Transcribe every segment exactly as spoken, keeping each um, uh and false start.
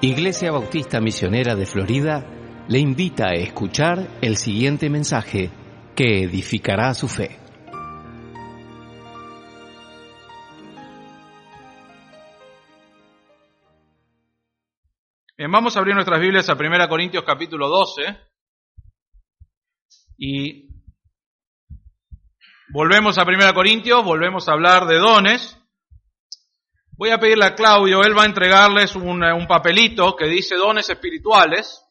Iglesia Bautista Misionera de Florida le invita a escuchar el siguiente mensaje que edificará su fe. Bien, vamos a abrir nuestras Biblias a primera Corintios capítulo doce y volvemos a primera Corintios, volvemos a hablar de dones. Voy a pedirle a Claudio, él va a entregarles un, un papelito que dice dones espirituales.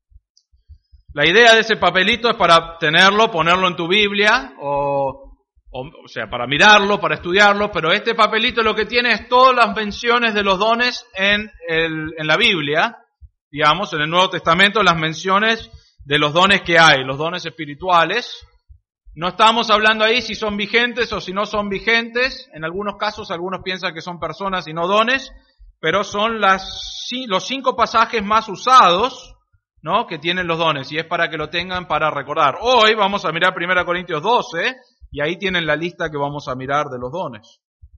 La idea de ese papelito es para tenerlo, ponerlo en tu Biblia, o, o, o sea, para mirarlo, para estudiarlo, pero este papelito lo que tiene es todas las menciones de los dones en, el, en la Biblia, digamos, en el Nuevo Testamento, las menciones de los dones que hay, los dones espirituales. No estamos hablando ahí si son vigentes o si no son vigentes. En algunos casos, algunos piensan que son personas y no dones, pero son las, los cinco pasajes más usados, ¿no?, que tienen los dones, y es para que lo tengan para recordar. Hoy vamos a mirar primera Corintios doce, y ahí tienen la lista que vamos a mirar de los dones.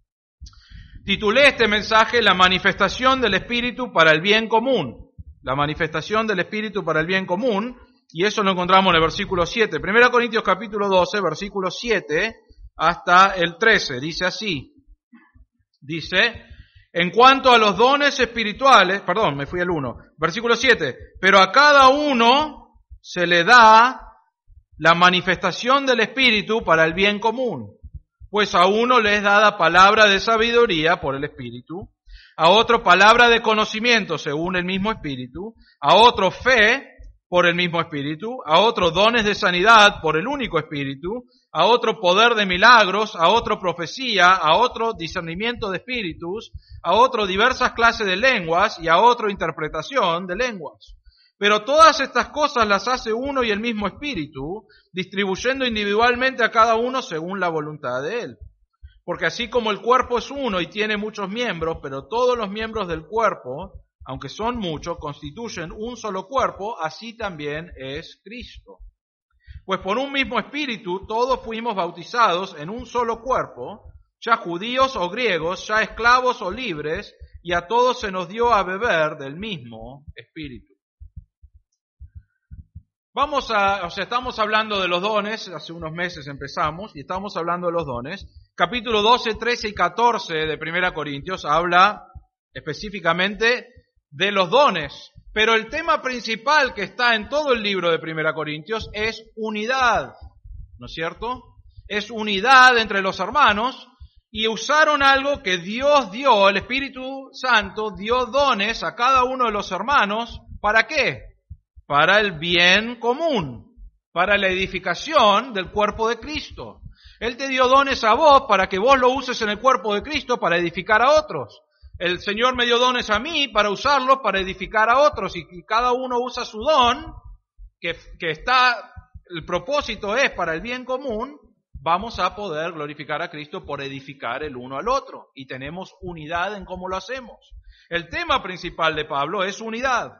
Titulé este mensaje La manifestación del Espíritu para el bien común. La manifestación del Espíritu para el bien común. Y eso lo encontramos en el versículo siete. primera Corintios capítulo doce, versículo siete hasta el trece. Dice así. Dice, en cuanto a los dones espirituales, perdón, me fui al uno. Versículo siete. Pero a cada uno se le da la manifestación del Espíritu para el bien común. Pues a uno le es dada palabra de sabiduría por el Espíritu, a otro palabra de conocimiento según el mismo Espíritu, a otro fe por el mismo Espíritu, a otro dones de sanidad por el único Espíritu, a otro poder de milagros, a otro profecía, a otro discernimiento de espíritus, a otro diversas clases de lenguas y a otro interpretación de lenguas. Pero todas estas cosas las hace uno y el mismo Espíritu, distribuyendo individualmente a cada uno según la voluntad de Él. Porque así como el cuerpo es uno y tiene muchos miembros, pero todos los miembros del cuerpo, aunque son muchos, constituyen un solo cuerpo, así también es Cristo. Pues por un mismo Espíritu todos fuimos bautizados en un solo cuerpo, ya judíos o griegos, ya esclavos o libres, y a todos se nos dio a beber del mismo Espíritu. Vamos a, o sea, estamos hablando de los dones, hace unos meses empezamos, y estamos hablando de los dones. Capítulo doce, trece y catorce de primera Corintios habla específicamente de los dones, pero el tema principal que está en todo el libro de primera Corintios es unidad, ¿no es cierto? Es unidad entre los hermanos, y usaron algo que Dios dio, el Espíritu Santo dio dones a cada uno de los hermanos, ¿para qué? Para el bien común, para la edificación del cuerpo de Cristo. Él te dio dones a vos para que vos lo uses en el cuerpo de Cristo para edificar a otros. El Señor me dio dones a mí para usarlos para edificar a otros, y cada uno usa su don, que, que está, el propósito es para el bien común. Vamos a poder glorificar a Cristo por edificar el uno al otro, y tenemos unidad en cómo lo hacemos. El tema principal de Pablo es unidad.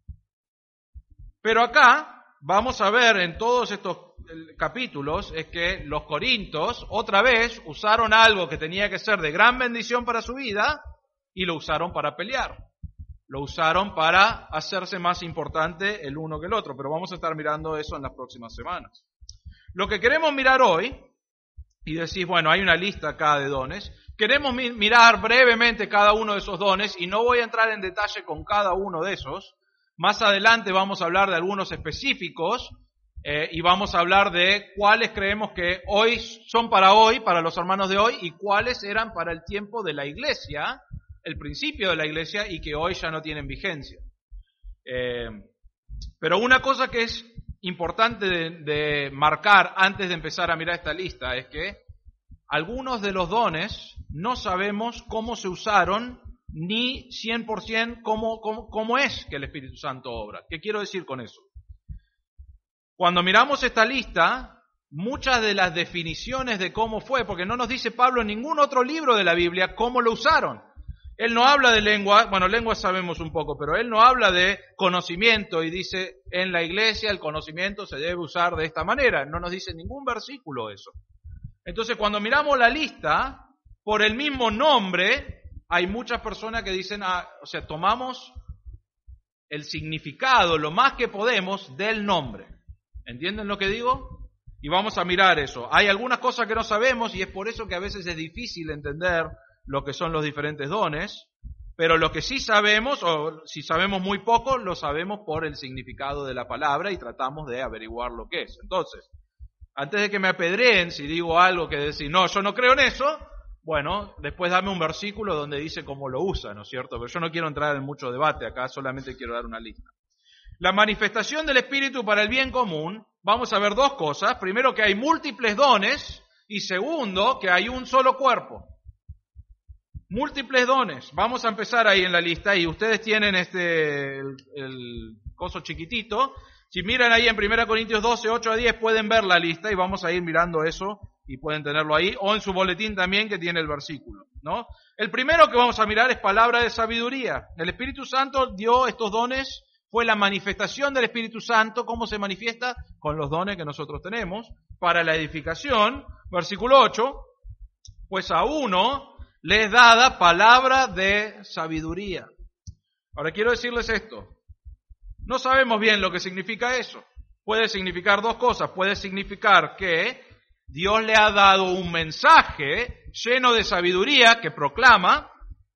Pero acá vamos a ver en todos estos capítulos es que los corintios otra vez usaron algo que tenía que ser de gran bendición para su vida, y lo usaron para pelear. Lo usaron para hacerse más importante el uno que el otro. Pero vamos a estar mirando eso en las próximas semanas. Lo que queremos mirar hoy, y decís, bueno, hay una lista acá de dones. Queremos mi- mirar brevemente cada uno de esos dones, y no voy a entrar en detalle con cada uno de esos. Más adelante vamos a hablar de algunos específicos, eh, y vamos a hablar de cuáles creemos que hoy son para hoy, para los hermanos de hoy, y cuáles eran para el tiempo de la iglesia, el principio de la iglesia, y que hoy ya no tienen vigencia. Eh, pero una cosa que es importante de, de marcar antes de empezar a mirar esta lista es que algunos de los dones no sabemos cómo se usaron, ni cien por ciento cómo, cómo, cómo es que el Espíritu Santo obra. ¿Qué quiero decir con eso? Cuando miramos esta lista, muchas de las definiciones de cómo fue, porque no nos dice Pablo en ningún otro libro de la Biblia cómo lo usaron. Él no habla de lengua, bueno, lengua sabemos un poco, pero él no habla de conocimiento y dice, en la iglesia el conocimiento se debe usar de esta manera. No nos dice ningún versículo eso. Entonces, cuando miramos la lista, por el mismo nombre, hay muchas personas que dicen, ah, o sea, tomamos el significado, lo más que podemos, del nombre. ¿Entienden lo que digo? Y vamos a mirar eso. Hay algunas cosas que no sabemos y es por eso que a veces es difícil entender lo que son los diferentes dones, pero lo que sí sabemos, o si sabemos muy poco, lo sabemos por el significado de la palabra y tratamos de averiguar lo que es. Entonces, antes de que me apedreen si digo algo que decir, no, yo no creo en eso, bueno, después dame un versículo donde dice cómo lo usa, ¿no es cierto? Pero yo no quiero entrar en mucho debate acá, solamente quiero dar una lista. La manifestación del Espíritu para el bien común, vamos a ver dos cosas. Primero, que hay múltiples dones, y segundo, que hay un solo cuerpo. Múltiples dones. Vamos a empezar ahí en la lista, y ustedes tienen este el, el coso chiquitito. Si miran ahí en primera Corintios doce, ocho a diez, pueden ver la lista, y vamos a ir mirando eso, y pueden tenerlo ahí, o en su boletín también que tiene el versículo, ¿no? El primero que vamos a mirar es palabra de sabiduría. El Espíritu Santo dio estos dones. Fue la manifestación del Espíritu Santo. ¿Cómo se manifiesta? Con los dones que nosotros tenemos para la edificación. Versículo ocho. Pues a uno le es dada palabra de sabiduría. Ahora quiero decirles esto. No sabemos bien lo que significa eso. Puede significar dos cosas. Puede significar que Dios le ha dado un mensaje lleno de sabiduría que proclama,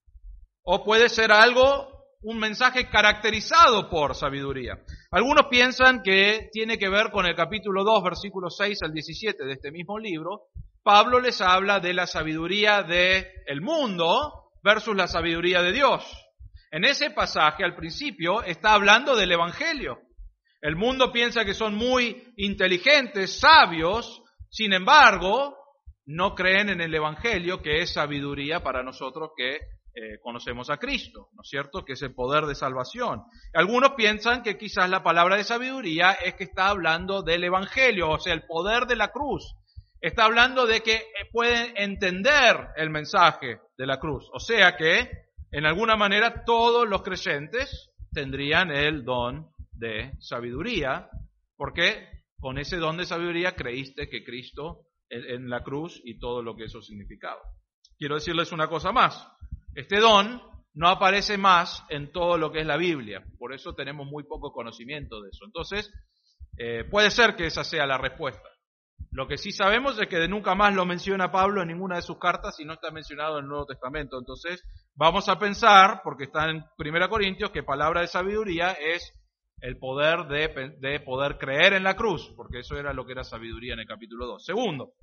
o puede ser algo, un mensaje caracterizado por sabiduría. Algunos piensan que tiene que ver con el capítulo dos, versículos seis al diecisiete de este mismo libro. Pablo les habla de la sabiduría del mundo versus la sabiduría de Dios. En ese pasaje, al principio, está hablando del Evangelio. El mundo piensa que son muy inteligentes, sabios, sin embargo, no creen en el Evangelio, que es sabiduría para nosotros que Eh, conocemos a Cristo, ¿no es cierto? Que es el poder de salvación. Algunos piensan que quizás la palabra de sabiduría es que está hablando del Evangelio, o sea, el poder de la cruz. Está hablando de que pueden entender el mensaje de la cruz. O sea que, en alguna manera, todos los creyentes tendrían el don de sabiduría, porque con ese don de sabiduría creíste que Cristo en, en la cruz y todo lo que eso significaba. Quiero decirles una cosa más. Este don no aparece más en todo lo que es la Biblia, por eso tenemos muy poco conocimiento de eso. Entonces, eh, puede ser que esa sea la respuesta. Lo que sí sabemos es que nunca más lo menciona Pablo en ninguna de sus cartas y no está mencionado en el Nuevo Testamento. Entonces, vamos a pensar, porque está en primera Corintios, que palabra de sabiduría es el poder de, de poder creer en la cruz, porque eso era lo que era sabiduría en el capítulo dos. Segundo,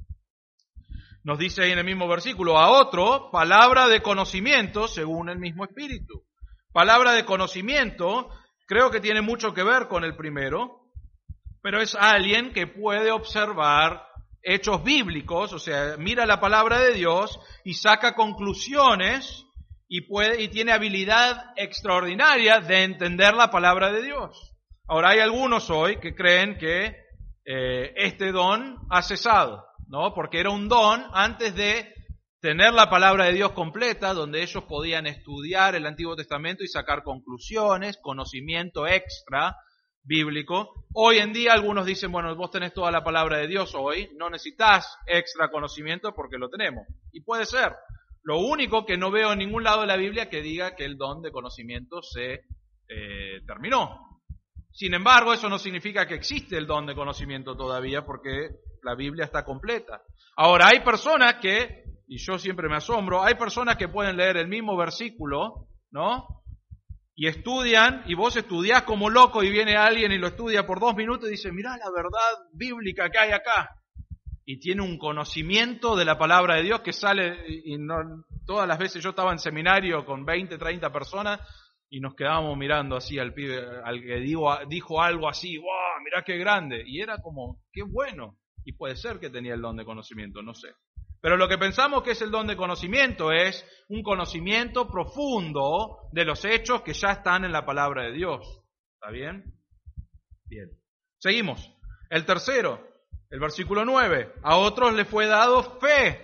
nos dice ahí en el mismo versículo, a otro, palabra de conocimiento según el mismo Espíritu. Palabra de conocimiento, creo que tiene mucho que ver con el primero, pero es alguien que puede observar hechos bíblicos, o sea, mira la palabra de Dios y saca conclusiones y puede y tiene habilidad extraordinaria de entender la palabra de Dios. Ahora, hay algunos hoy que creen que eh, este don ha cesado, ¿no? Porque era un don antes de tener la palabra de Dios completa, donde ellos podían estudiar el Antiguo Testamento y sacar conclusiones, conocimiento extra bíblico. Hoy en día algunos dicen, bueno, vos tenés toda la palabra de Dios hoy, no necesitas extra conocimiento porque lo tenemos. Y puede ser. Lo único que no veo en ningún lado de la Biblia que diga que el don de conocimiento se eh, terminó. Sin embargo, eso no significa que existe el don de conocimiento todavía, porque la Biblia está completa. Ahora, hay personas que, y yo siempre me asombro, hay personas que pueden leer el mismo versículo, ¿no? Y estudian, y vos estudiás como loco, y viene alguien y lo estudia por dos minutos y dice, mirá la verdad bíblica que hay acá. Y tiene un conocimiento de la palabra de Dios que sale, y no, todas las veces yo estaba en seminario con veinte, treinta personas, y nos quedábamos mirando así al pibe, al que digo, dijo algo así, ¡wow! Mirá qué grande. Y era como, qué bueno. Y puede ser que tenía el don de conocimiento, no sé. Pero lo que pensamos que es el don de conocimiento es un conocimiento profundo de los hechos que ya están en la palabra de Dios. ¿Está bien? Bien. Seguimos. El tercero, el versículo nueve. A otros les fue dado fe.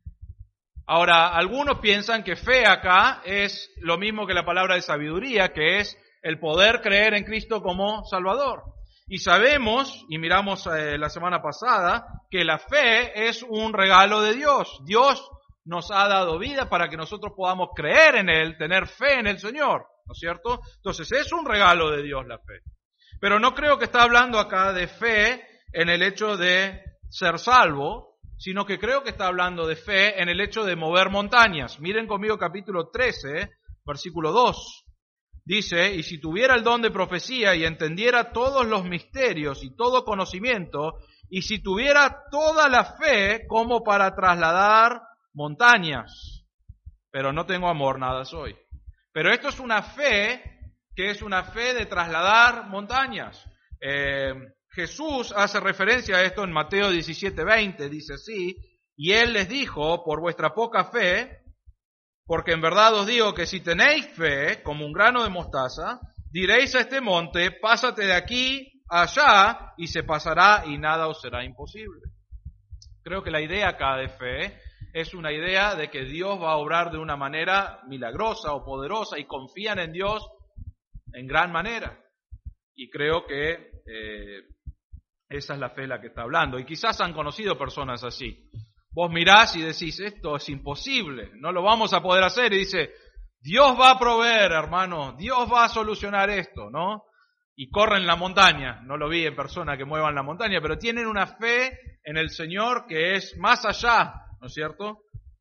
Ahora, algunos piensan que fe acá es lo mismo que la palabra de sabiduría, que es el poder creer en Cristo como Salvador. Y sabemos, y miramos eh, la semana pasada, que la fe es un regalo de Dios. Dios nos ha dado vida para que nosotros podamos creer en Él, tener fe en el Señor. ¿no es cierto? Entonces es un regalo de Dios la fe. Pero no creo que está hablando acá de fe en el hecho de ser salvo, sino que creo que está hablando de fe en el hecho de mover montañas. Miren conmigo capítulo trece, versículo dos. Dice, y si tuviera el don de profecía y entendiera todos los misterios y todo conocimiento, y si tuviera toda la fe como para trasladar montañas, pero no tengo amor, nada soy. Pero esto es una fe que es una fe de trasladar montañas. Eh, Jesús hace referencia a esto en Mateo diecisiete veinte, dice así, y Él les dijo, por vuestra poca fe, porque en verdad os digo que si tenéis fe, como un grano de mostaza, diréis a este monte, pásate de aquí a allá, y se pasará y nada os será imposible. Creo que la idea acá de fe es una idea de que Dios va a obrar de una manera milagrosa o poderosa y confían en Dios en gran manera. Y creo que eh, esa es la fe la que está hablando. Y quizás han conocido personas así. Vos mirás y decís, esto es imposible, no lo vamos a poder hacer. Y dice, Dios va a proveer, hermano, Dios va a solucionar esto, ¿no? Y corren la montaña. No lo vi en persona que muevan la montaña, pero tienen una fe en el Señor que es más allá, ¿no es cierto?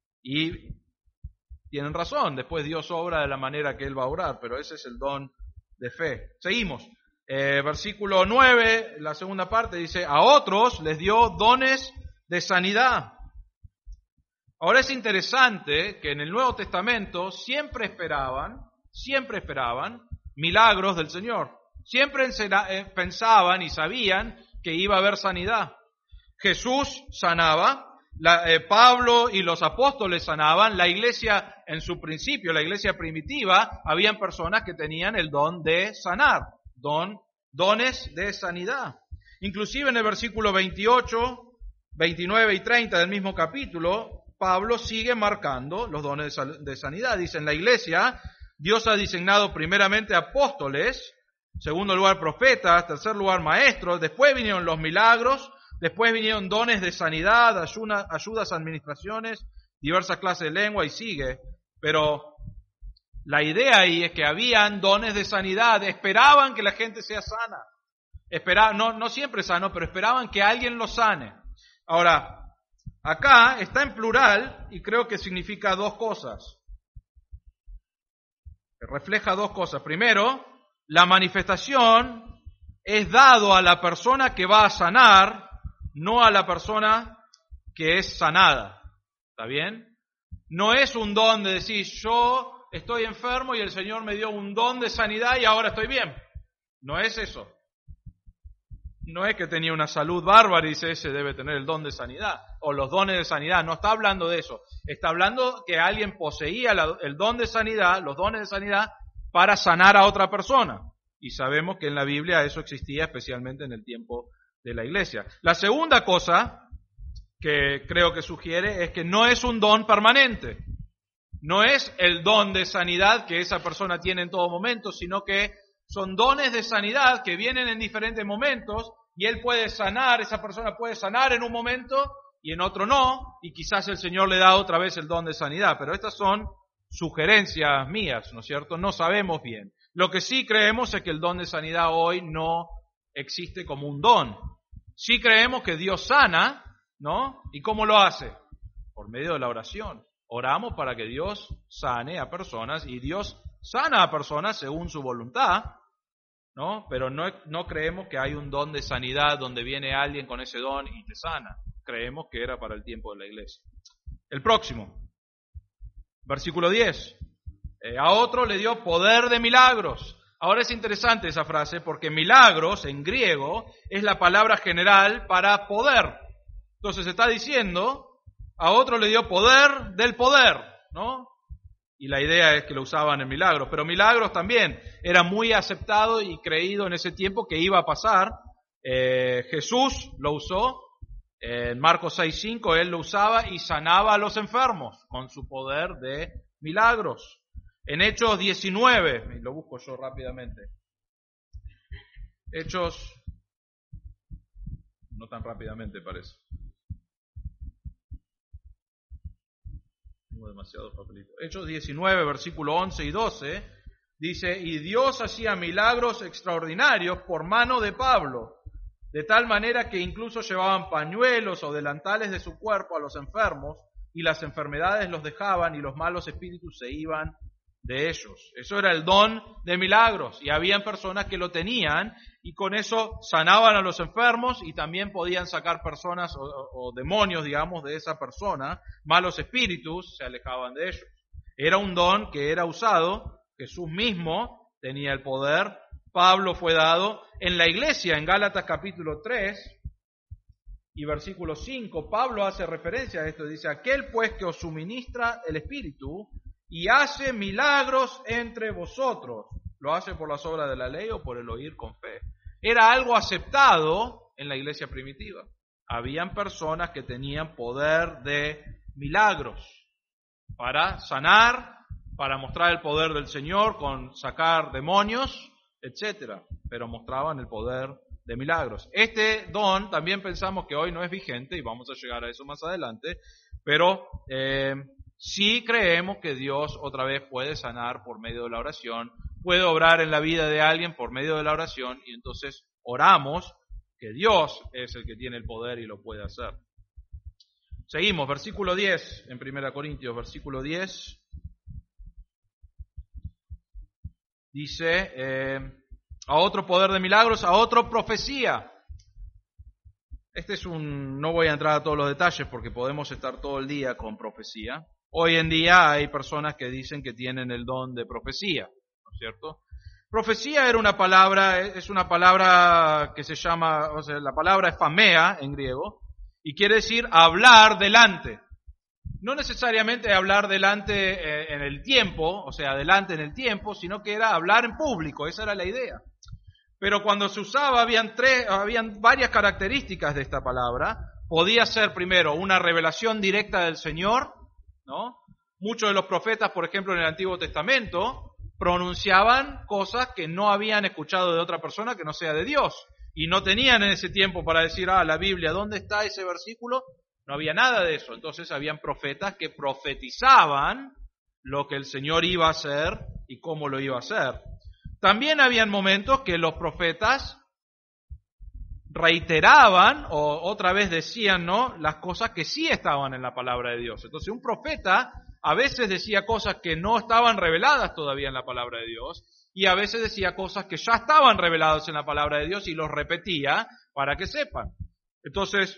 Y tienen razón, después Dios obra de la manera que Él va a obrar, pero ese es el don de fe. Seguimos. Eh, versículo nueve, la segunda parte, dice, a otros les dio dones de sanidad. Ahora es interesante que en el Nuevo Testamento siempre esperaban, siempre esperaban milagros del Señor. Siempre pensaban y sabían que iba a haber sanidad. Jesús sanaba, la, eh, Pablo y los apóstoles sanaban, la iglesia en su principio, la iglesia primitiva, habían personas que tenían el don de sanar, don, dones de sanidad. Inclusive en el versículo veintiocho, veintinueve y treinta del mismo capítulo, Pablo sigue marcando los dones de sanidad. Dice, en la iglesia, Dios ha designado primeramente apóstoles, segundo lugar profetas, tercer lugar maestros, después vinieron los milagros, después vinieron dones de sanidad, ayuda, ayudas, administraciones, diversas clases de lengua y sigue. Pero la idea ahí es que habían dones de sanidad, esperaban que la gente sea sana. Esperaban, no, no siempre sano, pero esperaban que alguien los sane. Ahora, acá está en plural y creo que significa dos cosas. Refleja dos cosas. Primero, la manifestación es dado a la persona que va a sanar, no a la persona que es sanada. ¿Está bien? No es un don de decir, yo estoy enfermo y el Señor me dio un don de sanidad y ahora estoy bien. No es eso. No es que tenía una salud bárbara y dice, ese debe tener el don de sanidad, o los dones de sanidad. No está hablando de eso. Está hablando que alguien poseía la, el don de sanidad, los dones de sanidad, para sanar a otra persona. Y sabemos que en la Biblia eso existía especialmente en el tiempo de la iglesia. La segunda cosa que creo que sugiere es que no es un don permanente. No es el don de sanidad que esa persona tiene en todo momento, sino que son dones de sanidad que vienen en diferentes momentos y él puede sanar, esa persona puede sanar en un momento y en otro no, y quizás el Señor le da otra vez el don de sanidad. Pero estas son sugerencias mías, ¿no es cierto? No sabemos bien. Lo que sí creemos es que el don de sanidad hoy no existe como un don. Sí creemos que Dios sana, ¿no? ¿Y cómo lo hace? Por medio de la oración. Oramos para que Dios sane a personas y Dios sana a personas según su voluntad, ¿no? Pero no, no creemos que hay un don de sanidad donde viene alguien con ese don y te sana. Creemos que era para el tiempo de la iglesia. El próximo, versículo diez. Eh, a otro le dio poder de milagros. Ahora es interesante esa frase porque milagros en griego es la palabra general para poder. Entonces está diciendo, a otro le dio poder del poder, ¿no? Y la idea es que lo usaban en milagros, pero milagros también era muy aceptado y creído en ese tiempo que iba a pasar. Eh, Jesús lo usó, eh, en Marcos seis cinco él lo usaba y sanaba a los enfermos con su poder de milagros. En Hechos diecinueve, lo busco yo rápidamente. Hechos, no tan rápidamente parece. Tengo demasiados papelitos. Hechos diecinueve, versículo once y doce, Dice, y Dios hacía milagros extraordinarios por mano de Pablo, de tal manera que incluso llevaban pañuelos o delantales de su cuerpo a los enfermos, y las enfermedades los dejaban y los malos espíritus se iban de ellos. Eso era el don de milagros, y habían personas que lo tenían y con eso sanaban a los enfermos y también podían sacar personas o, o, o demonios, digamos, de esa persona. Malos espíritus se alejaban de ellos. Era un don que era usado. Jesús mismo tenía el poder. Pablo fue dado en la iglesia. En Gálatas capítulo tres y versículo cinco, Pablo hace referencia a esto. Dice, aquel pues que os suministra el Espíritu y hace milagros entre vosotros, ¿lo hace por las obras de la ley o por el oír con fe? Era algo aceptado en la iglesia primitiva. Habían personas que tenían poder de milagros para sanar, para mostrar el poder del Señor, con sacar demonios, etcétera, pero mostraban el poder de milagros. Este don también pensamos que hoy no es vigente, y vamos a llegar a eso más adelante, pero eh, sí creemos que Dios otra vez puede sanar por medio de la oración, puede obrar en la vida de alguien por medio de la oración, y entonces oramos que Dios es el que tiene el poder y lo puede hacer. Seguimos, versículo diez, en primera Corintios, versículo diez. Dice, eh, a otro poder de milagros, a otro profecía. Este es un, no voy a entrar a todos los detalles porque podemos estar todo el día con profecía. Hoy en día hay personas que dicen que tienen el don de profecía, ¿no es cierto? Profecía era una palabra, es una palabra que se llama, o sea, la palabra es famea en griego, y quiere decir hablar delante. No necesariamente hablar delante en el tiempo, o sea, delante en el tiempo, sino que era hablar en público, esa era la idea. Pero cuando se usaba, habían tres, habían varias características de esta palabra. Podía ser primero una revelación directa del Señor, ¿no? Muchos de los profetas, por ejemplo, en el Antiguo Testamento, pronunciaban cosas que no habían escuchado de otra persona que no sea de Dios. Y no tenían en ese tiempo para decir, ah, la Biblia, ¿dónde está ese versículo? No había nada de eso. Entonces habían profetas que profetizaban lo que el Señor iba a hacer y cómo lo iba a hacer. También habían momentos que los profetas reiteraban o otra vez decían, ¿no?, las cosas que sí estaban en la palabra de Dios. Entonces un profeta a veces decía cosas que no estaban reveladas todavía en la palabra de Dios y a veces decía cosas que ya estaban reveladas en la palabra de Dios y los repetía para que sepan. Entonces,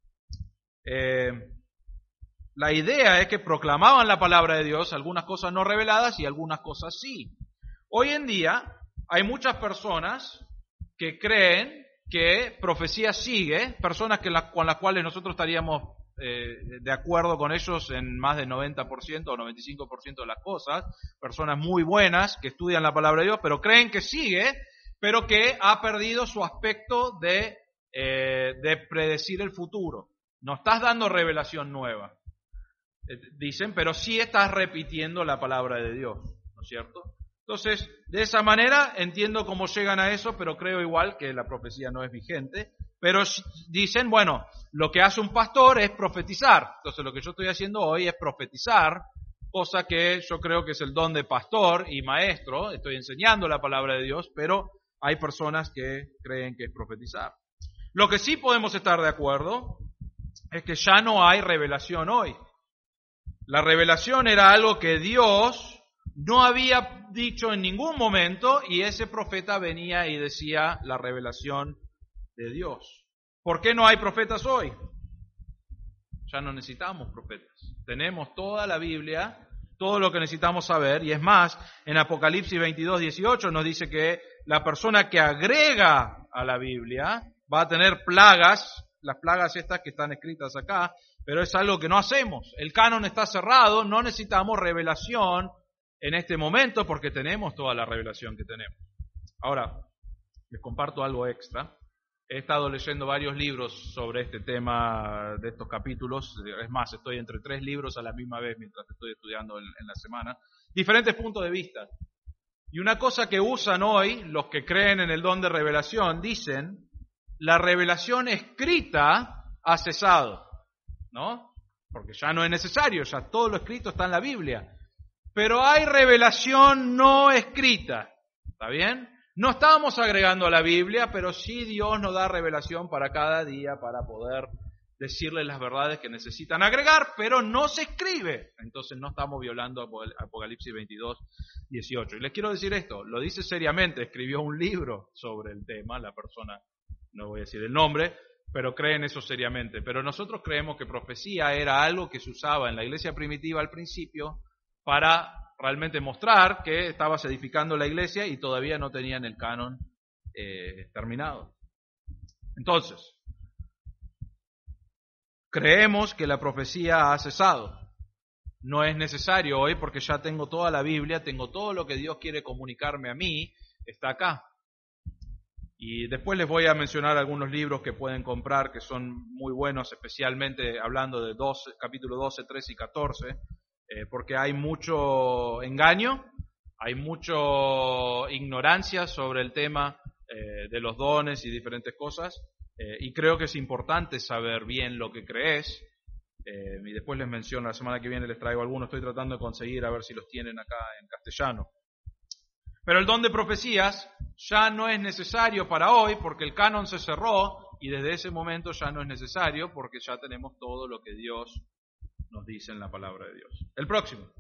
Eh, la idea es que proclamaban la palabra de Dios, algunas cosas no reveladas y algunas cosas sí. Hoy en día hay muchas personas que creen que profecía sigue, personas que la, con las cuales nosotros estaríamos eh, de acuerdo con ellos en más del noventa por ciento o noventa y cinco por ciento de las cosas, personas muy buenas que estudian la palabra de Dios, pero creen que sigue, pero que ha perdido su aspecto de, eh, de predecir el futuro. No estás dando revelación nueva, dicen, pero sí estás repitiendo la palabra de Dios, ¿no es cierto? Entonces, de esa manera entiendo cómo llegan a eso, pero creo igual que la profecía no es vigente. Pero dicen, bueno, lo que hace un pastor es profetizar. Entonces, lo que yo estoy haciendo hoy es profetizar, cosa que yo creo que es el don de pastor y maestro. Estoy enseñando la palabra de Dios, pero hay personas que creen que es profetizar. Lo que sí podemos estar de acuerdo es que ya no hay revelación hoy. La revelación era algo que Dios no había dicho en ningún momento y ese profeta venía y decía la revelación de Dios. ¿Por qué no hay profetas hoy? Ya no necesitamos profetas. Tenemos toda la Biblia, todo lo que necesitamos saber, y es más, en Apocalipsis veintidós, dieciocho nos dice que la persona que agrega a la Biblia va a tener plagas, las plagas estas que están escritas acá, pero es algo que no hacemos. El canon está cerrado, no necesitamos revelación en este momento porque tenemos toda la revelación que tenemos. Ahora, les comparto algo extra. He estado leyendo varios libros sobre este tema de estos capítulos. Es más, estoy entre tres libros a la misma vez mientras estoy estudiando en, en la semana. Diferentes puntos de vista. Y una cosa que usan hoy los que creen en el don de revelación, dicen, la revelación escrita ha cesado, ¿no? Porque ya no es necesario, ya todo lo escrito está en la Biblia. pero hay revelación no escrita. ¿Está bien? No estamos agregando a la Biblia, pero sí Dios nos da revelación para cada día para poder decirles las verdades que necesitan agregar, pero no se escribe. Entonces no estamos violando Apocalipsis veintidós, dieciocho. Y les quiero decir esto, lo dice seriamente, escribió un libro sobre el tema, la persona, no voy a decir el nombre, pero creen eso seriamente. Pero nosotros creemos que profecía era algo que se usaba en la iglesia primitiva al principio para realmente mostrar que estabas edificando la iglesia y todavía no tenían el canon eh, terminado. Entonces, creemos que la profecía ha cesado. No es necesario hoy porque ya tengo toda la Biblia, tengo todo lo que Dios quiere comunicarme a mí, está acá. Y después les voy a mencionar algunos libros que pueden comprar que son muy buenos, especialmente hablando de doce, capítulo doce, trece y catorce, eh, porque hay mucho engaño, hay mucha ignorancia sobre el tema eh, de los dones y diferentes cosas. Eh, y creo que es importante saber bien lo que crees, eh, y después les menciono, la semana que viene les traigo algunos, estoy tratando de conseguir a ver si los tienen acá en castellano. Pero el don de profecías ya no es necesario para hoy porque el canon se cerró y desde ese momento ya no es necesario porque ya tenemos todo lo que Dios nos dice en la palabra de Dios. El próximo.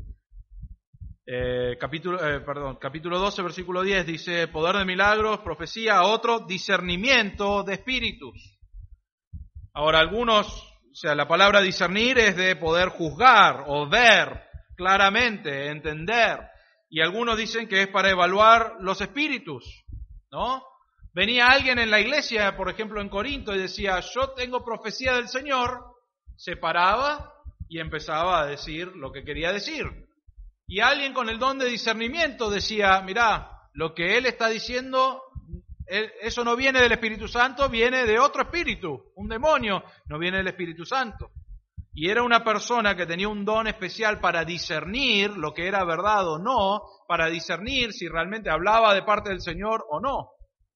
Eh, capítulo, eh, perdón, capítulo doce, versículo diez, dice, poder de milagros, profecía, otro, discernimiento de espíritus. Ahora, algunos, o sea, la palabra discernir es de poder juzgar o ver claramente, entender, y algunos dicen que es para evaluar los espíritus, ¿no? Venía alguien en la iglesia, por ejemplo en Corinto, y decía, yo tengo profecía del Señor, se paraba y empezaba a decir lo que quería decir. Y alguien con el don de discernimiento decía, mirá, lo que él está diciendo, él, eso no viene del Espíritu Santo, viene de otro espíritu, un demonio, no viene del Espíritu Santo. Y era una persona que tenía un don especial para discernir lo que era verdad o no, para discernir si realmente hablaba de parte del Señor o no.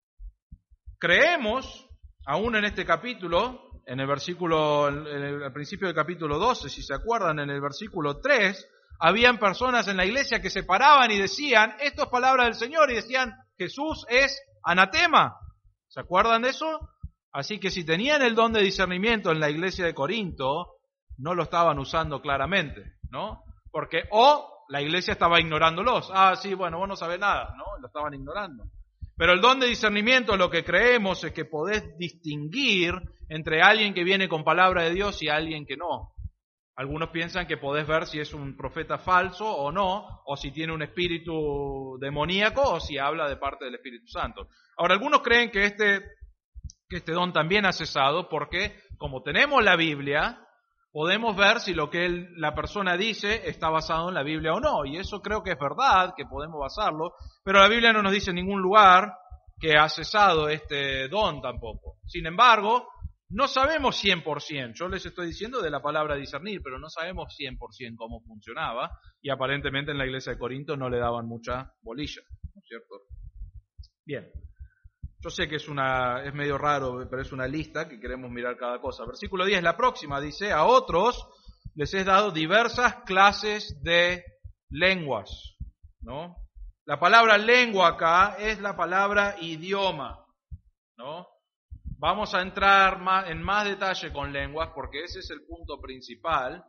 Creemos, aún en este capítulo, en el versículo, en el, al principio del capítulo doce, si se acuerdan, en el versículo tres, habían personas en la iglesia que se paraban y decían, esto es palabra del Señor, y decían, Jesús es anatema. ¿Se acuerdan de eso? Así que si tenían el don de discernimiento en la iglesia de Corinto, no lo estaban usando claramente, ¿no? Porque o la iglesia estaba ignorándolos. Ah, sí, bueno, vos no sabés nada, ¿no? Lo estaban ignorando. Pero el don de discernimiento, lo que creemos es que podés distinguir entre alguien que viene con palabra de Dios y alguien que no. Algunos piensan que podés ver si es un profeta falso o no, o si tiene un espíritu demoníaco o si habla de parte del Espíritu Santo. Ahora, algunos creen que este, que este don también ha cesado porque, como tenemos la Biblia, podemos ver si lo que él, la persona dice está basado en la Biblia o no. Y eso creo que es verdad, que podemos basarlo, pero la Biblia no nos dice en ningún lugar que ha cesado este don tampoco. Sin embargo, no sabemos cien por ciento, yo les estoy diciendo de la palabra discernir, pero no sabemos cien por ciento cómo funcionaba, y aparentemente en la iglesia de Corinto no le daban mucha bolilla, ¿no es cierto? Bien, yo sé que es una es medio raro, pero es una lista que queremos mirar cada cosa. Versículo diez, la próxima dice, a otros les he dado diversas clases de lenguas, ¿no? La palabra lengua acá es la palabra idioma, ¿no? Vamos a entrar más, en más detalle con lenguas porque ese es el punto principal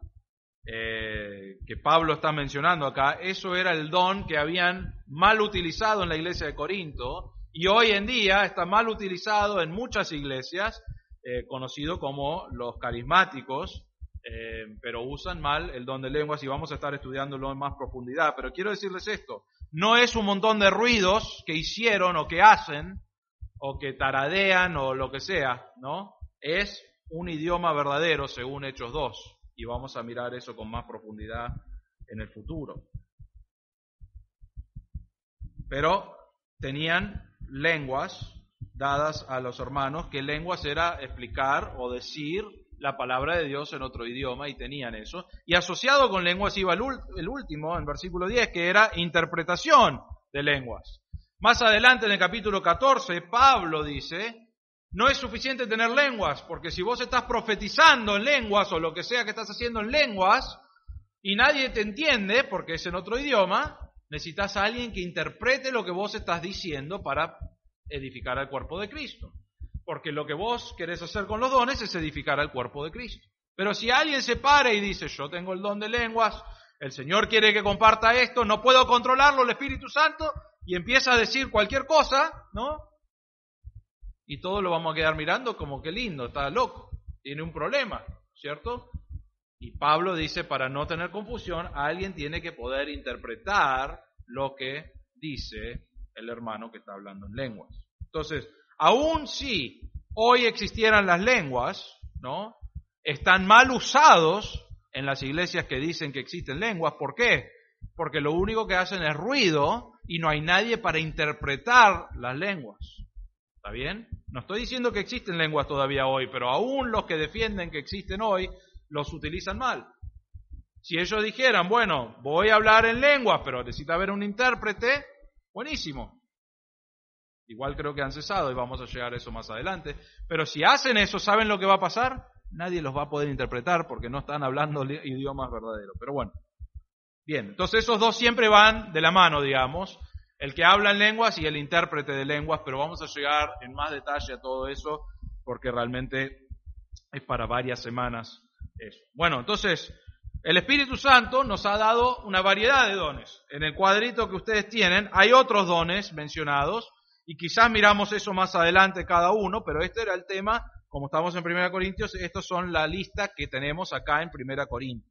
eh, que Pablo está mencionando acá. Eso era el don que habían mal utilizado en la iglesia de Corinto y hoy en día está mal utilizado en muchas iglesias, eh, conocido como los carismáticos, eh, pero usan mal el don de lenguas y vamos a estar estudiándolo en más profundidad. Pero quiero decirles esto, no es un montón de ruidos que hicieron o que hacen, o que taradean o lo que sea, ¿no? Es un idioma verdadero según Hechos dos, y vamos a mirar eso con más profundidad en el futuro. Pero tenían lenguas dadas a los hermanos, que lenguas era explicar o decir la palabra de Dios en otro idioma, y tenían eso. Y asociado con lenguas iba el, el último, en versículo diez, que era interpretación de lenguas. Más adelante en el capítulo catorce, Pablo dice, no es suficiente tener lenguas, porque si vos estás profetizando en lenguas o lo que sea que estás haciendo en lenguas, y nadie te entiende porque es en otro idioma, necesitas a alguien que interprete lo que vos estás diciendo para edificar al cuerpo de Cristo. Porque lo que vos querés hacer con los dones es edificar al cuerpo de Cristo. Pero si alguien se para y dice, yo tengo el don de lenguas, el Señor quiere que comparta esto, no puedo controlarlo, el Espíritu Santo, y empieza a decir cualquier cosa, ¿no? Y todos lo vamos a quedar mirando como que lindo, está loco, tiene un problema, ¿cierto? Y Pablo dice, para no tener confusión, alguien tiene que poder interpretar lo que dice el hermano que está hablando en lenguas. Entonces, aun si hoy existieran las lenguas, ¿no? Están mal usados en las iglesias que dicen que existen lenguas. ¿Por qué? Porque lo único que hacen es ruido y no hay nadie para interpretar las lenguas. ¿Está bien? No estoy diciendo que existen lenguas todavía hoy, pero aún los que defienden que existen hoy los utilizan mal. Si ellos dijeran, bueno, voy a hablar en lenguas, pero necesita haber un intérprete, buenísimo. Igual creo que han cesado y vamos a llegar a eso más adelante. Pero si hacen eso, ¿saben lo que va a pasar? Nadie los va a poder interpretar porque no están hablando idiomas verdaderos. Pero bueno, bien, entonces esos dos siempre van de la mano, digamos, el que habla en lenguas y el intérprete de lenguas, pero vamos a llegar en más detalle a todo eso porque realmente es para varias semanas eso. Bueno, entonces, el Espíritu Santo nos ha dado una variedad de dones. En el cuadrito que ustedes tienen hay otros dones mencionados y quizás miramos eso más adelante cada uno, pero este era el tema. Como estamos en Primera Corintios, estos son la lista que tenemos acá en Primera Corintios.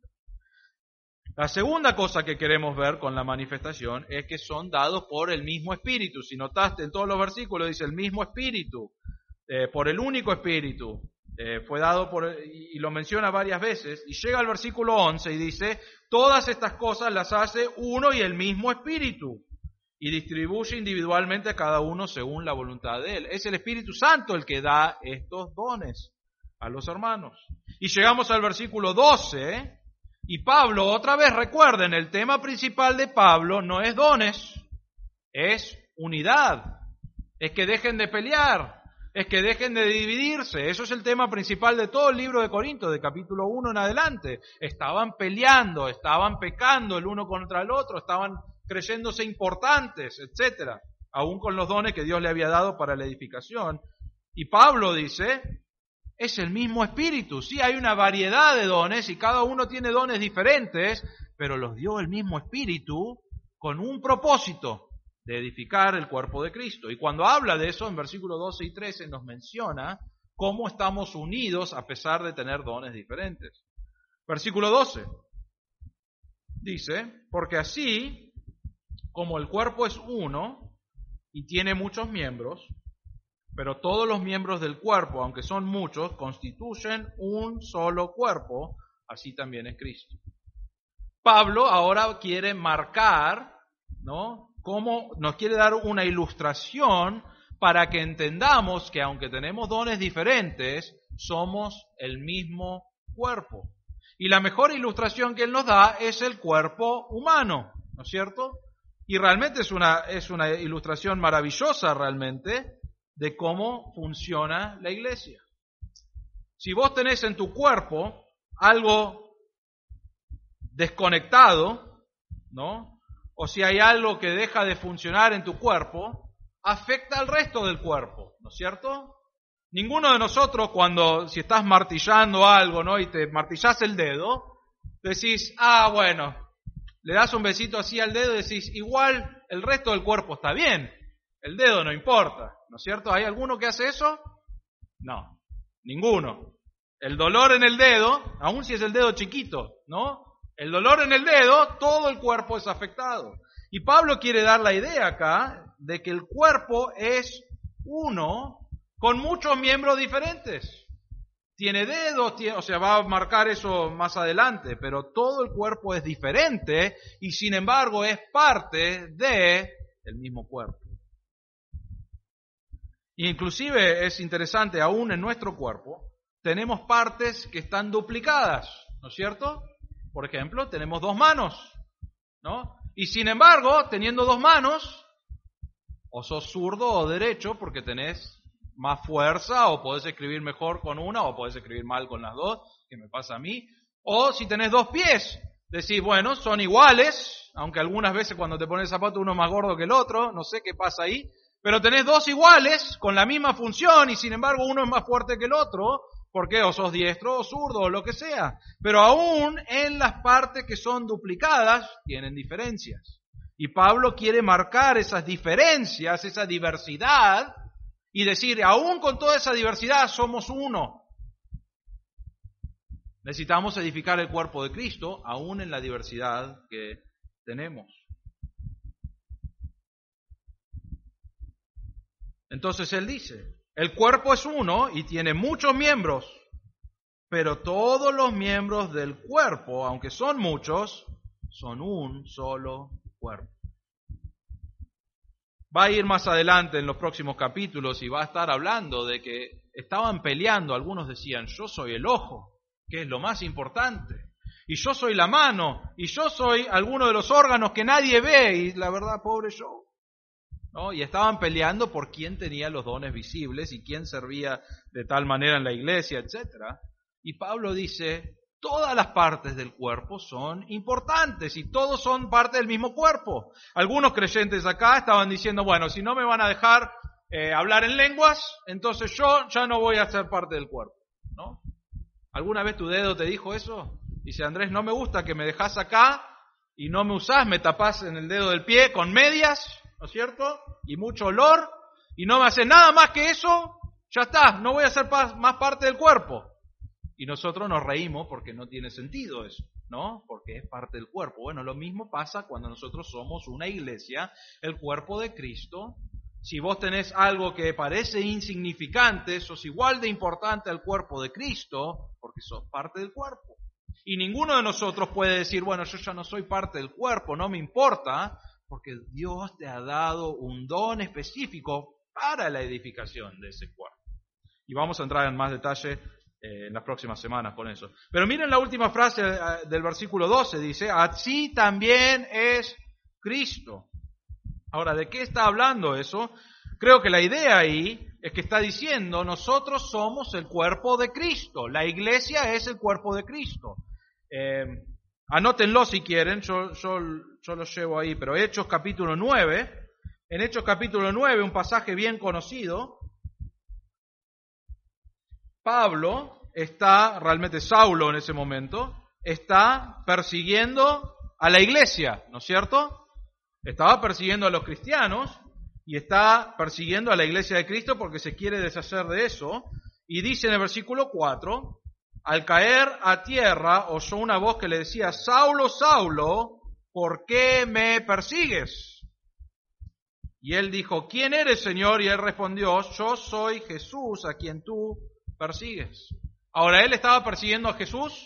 La segunda cosa que queremos ver con la manifestación es que son dados por el mismo Espíritu. Si notaste en todos los versículos dice el mismo Espíritu, eh, por el único Espíritu. Eh, fue dado por, y lo menciona varias veces, y llega al versículo once y dice, todas estas cosas las hace uno y el mismo Espíritu, y distribuye individualmente a cada uno según la voluntad de Él. Es el Espíritu Santo el que da estos dones a los hermanos. Y llegamos al versículo doce, y Pablo, otra vez recuerden, el tema principal de Pablo no es dones, es unidad, es que dejen de pelear, es que dejen de dividirse. Eso es el tema principal de todo el libro de Corintios, de capítulo uno en adelante. Estaban peleando, estaban pecando el uno contra el otro, estaban creyéndose importantes, etcétera, aún con los dones que Dios le había dado para la edificación. Y Pablo dice, es el mismo Espíritu. Sí, hay una variedad de dones y cada uno tiene dones diferentes, pero los dio el mismo Espíritu con un propósito, de edificar el cuerpo de Cristo. Y cuando habla de eso, en versículos doce y trece nos menciona cómo estamos unidos a pesar de tener dones diferentes. Versículo doce dice, porque así como el cuerpo es uno y tiene muchos miembros, pero todos los miembros del cuerpo, aunque son muchos, constituyen un solo cuerpo, así también es Cristo. Pablo ahora quiere marcar, ¿no?, cómo nos quiere dar una ilustración para que entendamos que aunque tenemos dones diferentes, somos el mismo cuerpo. Y la mejor ilustración que él nos da es el cuerpo humano, ¿no es cierto? Y realmente es una, es una ilustración maravillosa realmente de cómo funciona la iglesia. Si vos tenés en tu cuerpo algo desconectado, ¿no?, o si hay algo que deja de funcionar en tu cuerpo, afecta al resto del cuerpo, ¿no es cierto? Ninguno de nosotros cuando, si estás martillando algo, ¿no?, y te martillás el dedo, decís, ah, bueno, le das un besito así al dedo y decís, igual el resto del cuerpo está bien, el dedo no importa, ¿no es cierto? ¿Hay alguno que hace eso? No, ninguno. El dolor en el dedo, aun si es el dedo chiquito, ¿no?, el dolor en el dedo, todo el cuerpo es afectado. Y Pablo quiere dar la idea acá de que el cuerpo es uno con muchos miembros diferentes. Tiene dedos, tiene, o sea, va a marcar eso más adelante, pero todo el cuerpo es diferente y sin embargo es parte de el mismo cuerpo. Y inclusive es interesante, aún en nuestro cuerpo, tenemos partes que están duplicadas, ¿no es cierto? Por ejemplo, tenemos dos manos, ¿no? Y sin embargo, teniendo dos manos, o sos zurdo o derecho porque tenés más fuerza, o podés escribir mejor con una, o podés escribir mal con las dos, que me pasa a mí. O si tenés dos pies, decís, bueno, son iguales, aunque algunas veces cuando te pones el zapato uno es más gordo que el otro, no sé qué pasa ahí, pero tenés dos iguales con la misma función y sin embargo uno es más fuerte que el otro, porque o sos diestro o zurdo o lo que sea. Pero aún en las partes que son duplicadas tienen diferencias. Y Pablo quiere marcar esas diferencias, esa diversidad, y decir, aún con toda esa diversidad somos uno. Necesitamos edificar el cuerpo de Cristo, aún en la diversidad que tenemos. Entonces él dice, el cuerpo es uno y tiene muchos miembros, pero todos los miembros del cuerpo, aunque son muchos, son un solo cuerpo. Va a ir más adelante en los próximos capítulos y va a estar hablando de que estaban peleando, algunos decían, yo soy el ojo, que es lo más importante, y yo soy la mano, y yo soy alguno de los órganos que nadie ve, y la verdad, pobre yo. ¿No? Y estaban peleando por quién tenía los dones visibles y quién servía de tal manera en la iglesia, etcétera. Y Pablo dice, todas las partes del cuerpo son importantes y todos son parte del mismo cuerpo. Algunos creyentes acá estaban diciendo, bueno, si no me van a dejar eh, hablar en lenguas, entonces yo ya no voy a ser parte del cuerpo, ¿no? ¿Alguna vez tu dedo te dijo eso? Dice, Andrés, no me gusta que me dejás acá y no me usás, me tapás en el dedo del pie con medias, ¿no es cierto? Y mucho olor, y no me haces nada más que eso, ya está, no voy a ser más parte del cuerpo. Y nosotros nos reímos porque no tiene sentido eso, ¿no? Porque es parte del cuerpo. Bueno, lo mismo pasa cuando nosotros somos una iglesia, el cuerpo de Cristo. Si vos tenés algo que parece insignificante, sos igual de importante al cuerpo de Cristo, porque sos parte del cuerpo. Y ninguno de nosotros puede decir, bueno, yo ya no soy parte del cuerpo, no me importa, porque Dios te ha dado un don específico para la edificación de ese cuerpo. Y vamos a entrar en más detalle eh, en las próximas semanas con eso. Pero miren la última frase del versículo doce, dice, así también es Cristo. Ahora, ¿de qué está hablando eso? Creo que la idea ahí es que está diciendo, nosotros somos el cuerpo de Cristo, la iglesia es el cuerpo de Cristo. Eh, anótenlo si quieren, yo, yo, yo lo llevo ahí, pero Hechos capítulo nueve, en Hechos capítulo nueve, un pasaje bien conocido, Pablo está, realmente Saulo en ese momento, está persiguiendo a la iglesia, ¿no es cierto? Estaba persiguiendo a los cristianos y está persiguiendo a la iglesia de Cristo porque se quiere deshacer de eso. Y dice en el versículo cuatro, al caer a tierra oyó una voz que le decía, Saulo, Saulo, ¿por qué me persigues? Y él dijo, ¿quién eres, Señor? Y él respondió, yo soy Jesús a quien tú persigues. Ahora, ¿él estaba persiguiendo a Jesús?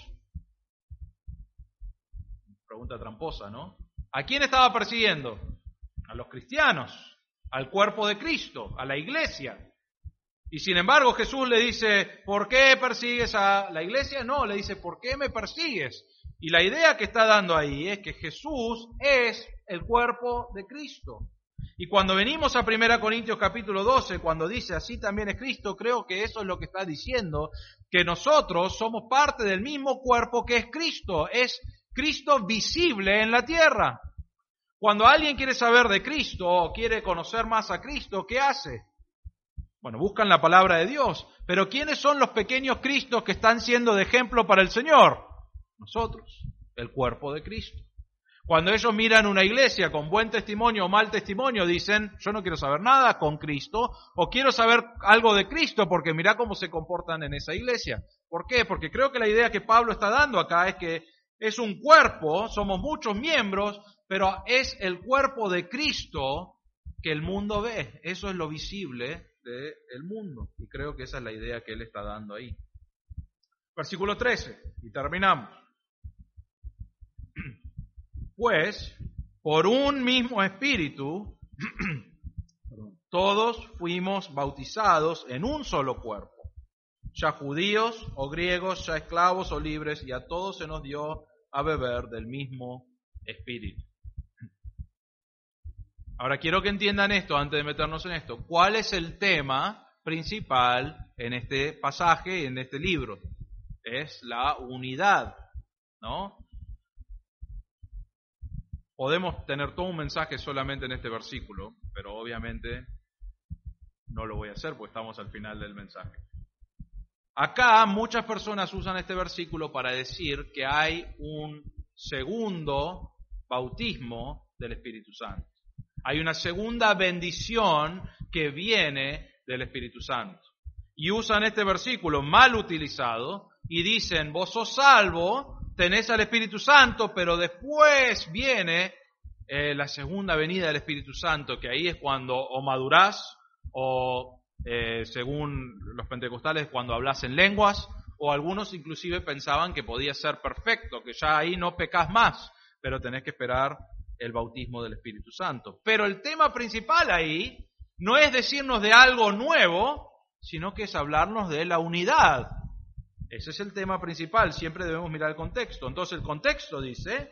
Pregunta tramposa, ¿no? ¿A quién estaba persiguiendo? A los cristianos, al cuerpo de Cristo, a la iglesia. Y sin embargo Jesús le dice, ¿por qué persigues a la iglesia? No, le dice, ¿por qué me persigues? Y la idea que está dando ahí es que Jesús es el cuerpo de Cristo. Y cuando venimos a primera Corintios capítulo doce, cuando dice así también es Cristo, creo que eso es lo que está diciendo, que nosotros somos parte del mismo cuerpo que es Cristo, es Cristo visible en la tierra. Cuando alguien quiere saber de Cristo o quiere conocer más a Cristo, ¿qué hace? Bueno, buscan la palabra de Dios. Pero ¿quiénes son los pequeños Cristos que están siendo de ejemplo para el Señor? Nosotros, el cuerpo de Cristo. Cuando ellos miran una iglesia con buen testimonio o mal testimonio, dicen, yo no quiero saber nada con Cristo, o quiero saber algo de Cristo porque mirá cómo se comportan en esa iglesia. ¿Por qué? Porque creo que la idea que Pablo está dando acá es que es un cuerpo, somos muchos miembros, pero es el cuerpo de Cristo que el mundo ve. Eso es lo visible del mundo. Y creo que esa es la idea que él está dando ahí. Versículo trece, y terminamos. Pues, por un mismo espíritu, todos fuimos bautizados en un solo cuerpo. Ya judíos o griegos, ya esclavos o libres, y a todos se nos dio a beber del mismo espíritu. Ahora quiero que entiendan esto antes de meternos en esto. ¿Cuál es el tema principal en este pasaje, en este libro? Es la unidad, ¿no? Podemos tener todo un mensaje solamente en este versículo, pero obviamente no lo voy a hacer porque estamos al final del mensaje. Acá muchas personas usan este versículo para decir que hay un segundo bautismo del Espíritu Santo. Hay una segunda bendición que viene del Espíritu Santo. Y usan este versículo mal utilizado y dicen, vos sos salvo, tenés al Espíritu Santo, pero después viene eh, la segunda venida del Espíritu Santo, que ahí es cuando o madurás o eh, según los pentecostales cuando hablas en lenguas, o algunos inclusive pensaban que podía ser perfecto, que ya ahí no pecás más, pero tenés que esperar el bautismo del Espíritu Santo. Pero el tema principal ahí no es decirnos de algo nuevo, sino que es hablarnos de la unidad. Ese es el tema principal, siempre debemos mirar el contexto. Entonces el contexto dice,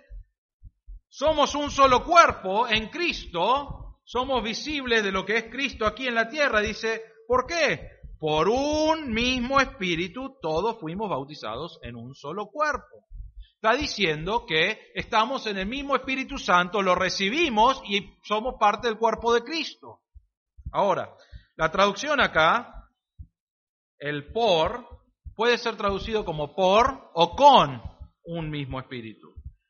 somos un solo cuerpo en Cristo, somos visibles de lo que es Cristo aquí en la tierra. Dice, ¿por qué? Por un mismo espíritu todos fuimos bautizados en un solo cuerpo. Está diciendo que estamos en el mismo Espíritu Santo, lo recibimos y somos parte del cuerpo de Cristo. Ahora, la traducción acá, el por, puede ser traducido como por o con un mismo espíritu.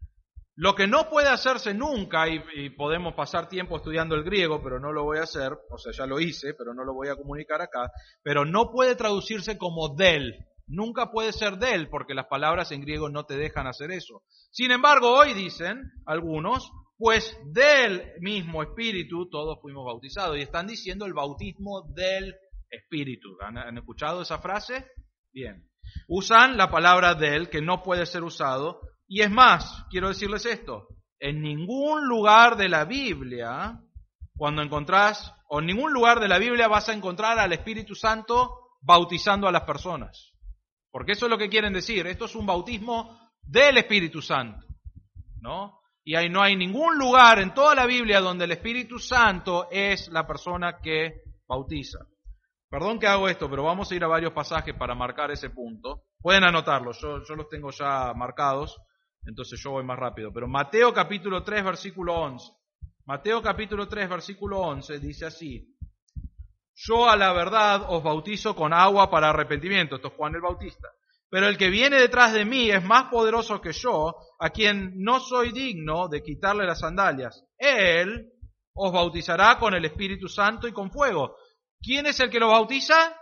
Lo que no puede hacerse nunca, y, y podemos pasar tiempo estudiando el griego, pero no lo voy a hacer, o sea, ya lo hice, pero no lo voy a comunicar acá, pero no puede traducirse como del. Nunca puede ser del, porque las palabras en griego no te dejan hacer eso. Sin embargo, hoy dicen algunos, pues del mismo espíritu todos fuimos bautizados. Y están diciendo el bautismo del espíritu. ¿Han, han escuchado esa frase? Bien. Usan la palabra del, que no puede ser usado. Y es más, quiero decirles esto, en ningún lugar de la Biblia, cuando encontrás, o en ningún lugar de la Biblia vas a encontrar al Espíritu Santo bautizando a las personas. Porque eso es lo que quieren decir, esto es un bautismo del Espíritu Santo, ¿no? Y ahí no hay ningún lugar en toda la Biblia donde el Espíritu Santo es la persona que bautiza. Perdón que hago esto, pero vamos a ir a varios pasajes para marcar ese punto. Pueden anotarlos, yo, yo los tengo ya marcados, entonces yo voy más rápido. Pero Mateo capítulo tres, versículo once. Mateo capítulo tres, versículo once dice así. Yo a la verdad os bautizo con agua para arrepentimiento. Esto es Juan el Bautista. Pero el que viene detrás de mí es más poderoso que yo, a quien no soy digno de quitarle las sandalias. Él os bautizará con el Espíritu Santo y con fuego. ¿Quién es el que lo bautiza?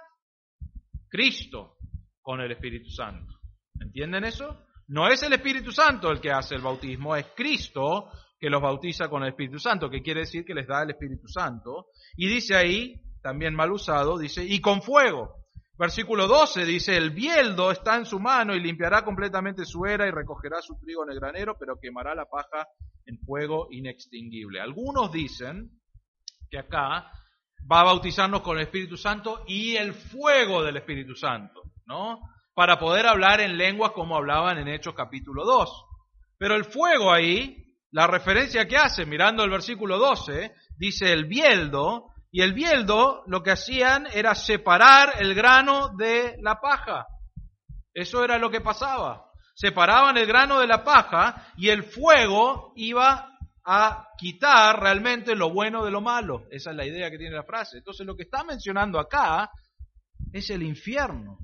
Cristo, con el Espíritu Santo. ¿Entienden eso? No es el Espíritu Santo el que hace el bautismo, es Cristo que los bautiza con el Espíritu Santo, que quiere decir que les da el Espíritu Santo. Y dice ahí, también mal usado, dice, y con fuego. Versículo doce dice, el bieldo está en su mano y limpiará completamente su era y recogerá su trigo en el granero, pero quemará la paja en fuego inextinguible. Algunos dicen que acá va a bautizarnos con el Espíritu Santo y el fuego del Espíritu Santo, ¿no? Para poder hablar en lenguas como hablaban en Hechos capítulo dos. Pero el fuego ahí, la referencia que hace, mirando el versículo doce, dice el bieldo, y el bieldo lo que hacían era separar el grano de la paja. Eso era lo que pasaba. Separaban el grano de la paja y el fuego iba a quitar realmente lo bueno de lo malo. Esa es la idea que tiene la frase. Entonces lo que está mencionando acá es el infierno.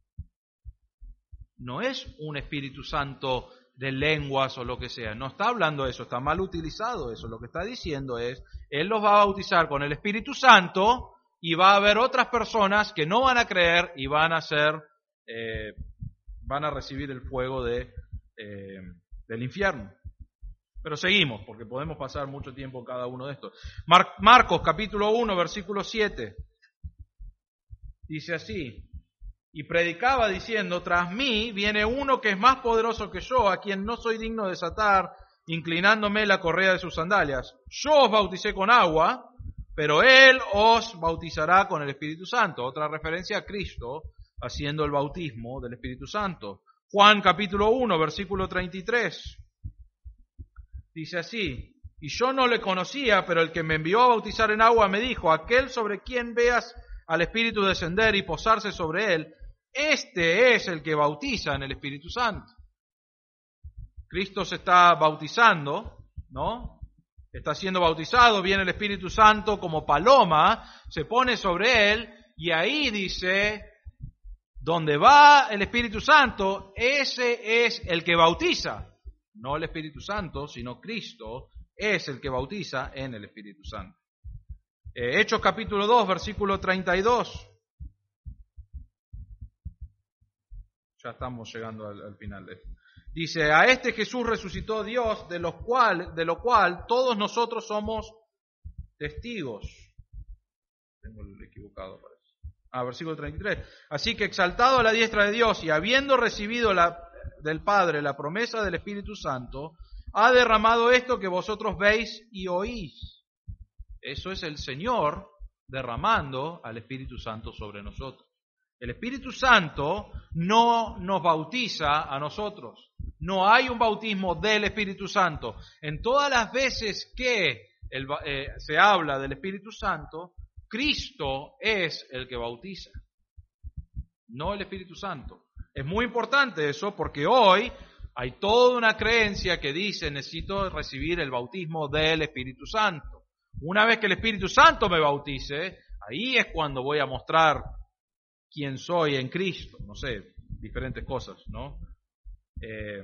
No es un Espíritu Santo de lenguas o lo que sea. No está hablando de eso, está mal utilizado eso. Lo que está diciendo es, Él los va a bautizar con el Espíritu Santo y va a haber otras personas que no van a creer y van a ser, eh, van a recibir el fuego de, eh, del infierno. Pero seguimos, porque podemos pasar mucho tiempo en cada uno de estos. Mar- Marcos capítulo uno, versículo siete. Dice así. Y predicaba diciendo, tras mí viene uno que es más poderoso que yo, a quien no soy digno de desatar, inclinándome la correa de sus sandalias. Yo os bauticé con agua, pero él os bautizará con el Espíritu Santo. Otra referencia a Cristo haciendo el bautismo del Espíritu Santo. Juan capítulo uno, versículo treinta y tres. Dice así, y yo no le conocía, pero el que me envió a bautizar en agua me dijo, aquel sobre quien veas al Espíritu descender y posarse sobre él, este es el que bautiza en el Espíritu Santo. Cristo se está bautizando, ¿no? está siendo bautizado, viene el Espíritu Santo como paloma, se pone sobre él y ahí dice, donde va el Espíritu Santo, ese es el que bautiza. No el Espíritu Santo, sino Cristo es el que bautiza en el Espíritu Santo. Eh, Hechos capítulo dos, versículo treinta y dos. Ya estamos llegando al, al final de esto. Dice, a este Jesús resucitó Dios, de, los cual, de lo cual todos nosotros somos testigos. Tengo el equivocado, parece. Ah, versículo treinta y tres. Así que exaltado a la diestra de Dios y habiendo recibido la, del Padre la promesa del Espíritu Santo, ha derramado esto que vosotros veis y oís. Eso es el Señor derramando al Espíritu Santo sobre nosotros. El Espíritu Santo no nos bautiza a nosotros. No hay un bautismo del Espíritu Santo. En todas las veces que el, eh, se habla del Espíritu Santo, Cristo es el que bautiza, no el Espíritu Santo. Es muy importante eso porque hoy hay toda una creencia que dice necesito recibir el bautismo del Espíritu Santo. Una vez que el Espíritu Santo me bautice, ahí es cuando voy a mostrar quién soy en Cristo. No sé, diferentes cosas, ¿no? Eh,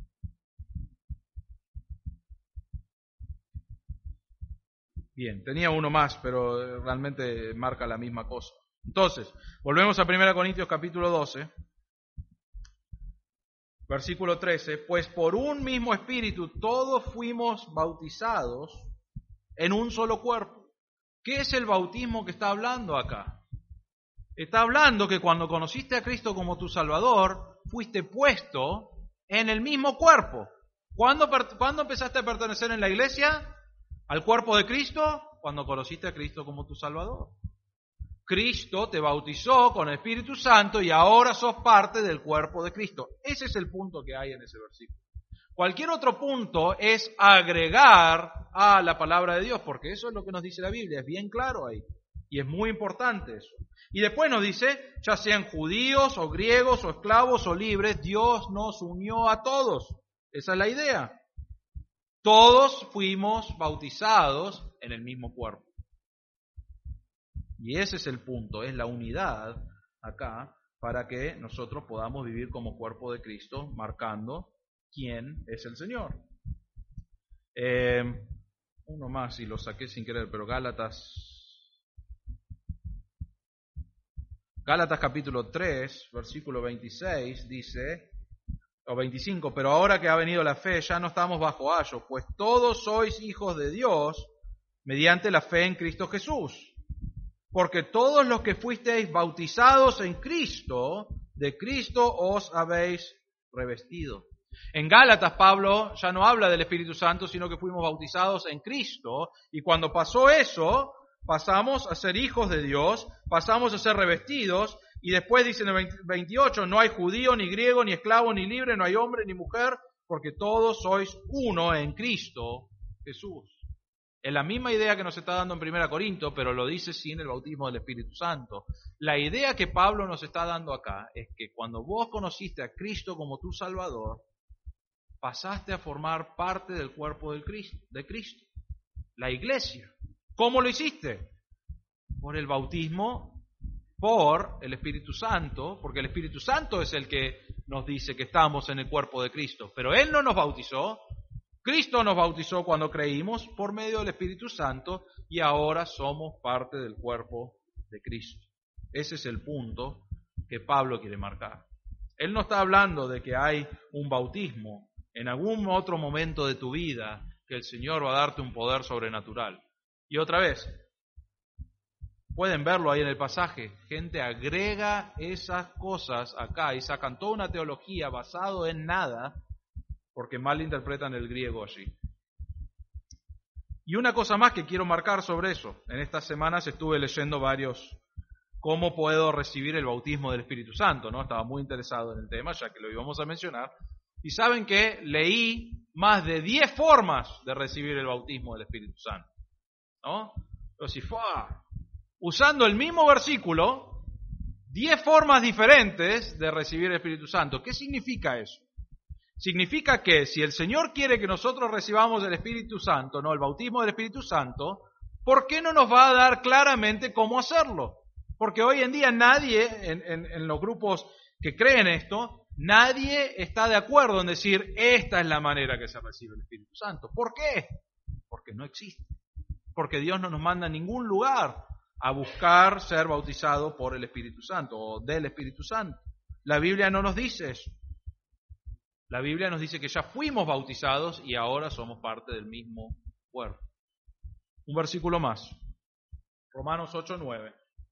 bien, tenía uno más, pero realmente marca la misma cosa. Entonces, volvemos a primera Corintios capítulo doce, versículo trece. Pues por un mismo espíritu todos fuimos bautizados en un solo cuerpo. ¿Qué es el bautismo que está hablando acá? Está hablando que cuando conociste a Cristo como tu Salvador, fuiste puesto en el mismo cuerpo. ¿Cuándo, ¿Cuándo empezaste a pertenecer en la iglesia? ¿Al cuerpo de Cristo? Cuando conociste a Cristo como tu Salvador. Cristo te bautizó con el Espíritu Santo y ahora sos parte del cuerpo de Cristo. Ese es el punto que hay en ese versículo. Cualquier otro punto es agregar a la palabra de Dios, porque eso es lo que nos dice la Biblia, es bien claro ahí. Y es muy importante eso. Y después nos dice, ya sean judíos o griegos o esclavos o libres, Dios nos unió a todos. Esa es la idea. Todos fuimos bautizados en el mismo cuerpo. Y ese es el punto, es la unidad acá para que nosotros podamos vivir como cuerpo de Cristo, marcando quién es el Señor. Eh, uno más y lo saqué sin querer, pero Gálatas... Gálatas capítulo tres, versículo veintiséis, dice, o veinticinco, pero ahora que ha venido la fe, ya no estamos bajo ayo, pues todos sois hijos de Dios mediante la fe en Cristo Jesús. Porque todos los que fuisteis bautizados en Cristo, de Cristo os habéis revestido. En Gálatas, Pablo ya no habla del Espíritu Santo, sino que fuimos bautizados en Cristo, y cuando pasó eso, pasamos a ser hijos de Dios, pasamos a ser revestidos, y después dice en el veintiocho, no hay judío, ni griego, ni esclavo, ni libre, no hay hombre, ni mujer, porque todos sois uno en Cristo Jesús. Es la misma idea que nos está dando en primera Corintios, pero lo dice sin el bautismo del Espíritu Santo. La idea que Pablo nos está dando acá es que cuando vos conociste a Cristo como tu Salvador, pasaste a formar parte del cuerpo del Cristo, de Cristo, la iglesia. ¿Cómo lo hiciste? Por el bautismo, por el Espíritu Santo, porque el Espíritu Santo es el que nos dice que estamos en el cuerpo de Cristo, pero Él no nos bautizó. Cristo nos bautizó cuando creímos por medio del Espíritu Santo y ahora somos parte del cuerpo de Cristo. Ese es el punto que Pablo quiere marcar. Él no está hablando de que hay un bautismo en algún otro momento de tu vida que el Señor va a darte un poder sobrenatural. Y otra vez, pueden verlo ahí en el pasaje, gente agrega esas cosas acá y sacan toda una teología basado en nada porque malinterpretan el griego allí. Y una cosa más que quiero marcar sobre eso. En estas semanas estuve leyendo varios cómo puedo recibir el bautismo del Espíritu Santo, ¿no? Estaba muy interesado en el tema, ya que lo íbamos a mencionar. Y saben que leí más de diez formas de recibir el bautismo del Espíritu Santo, ¿no? Pero si fue usando el mismo versículo, diez formas diferentes de recibir el Espíritu Santo. ¿Qué significa eso? Significa que si el Señor quiere que nosotros recibamos el Espíritu Santo, no el bautismo del Espíritu Santo, ¿por qué no nos va a dar claramente cómo hacerlo? Porque hoy en día nadie, en, en, en los grupos que creen esto, nadie está de acuerdo en decir, esta es la manera que se recibe el Espíritu Santo. ¿Por qué? Porque no existe. Porque Dios no nos manda a ningún lugar a buscar ser bautizado por el Espíritu Santo o del Espíritu Santo. La Biblia no nos dice eso. La Biblia nos dice que ya fuimos bautizados y ahora somos parte del mismo cuerpo. Un versículo más. Romanos ocho nueve.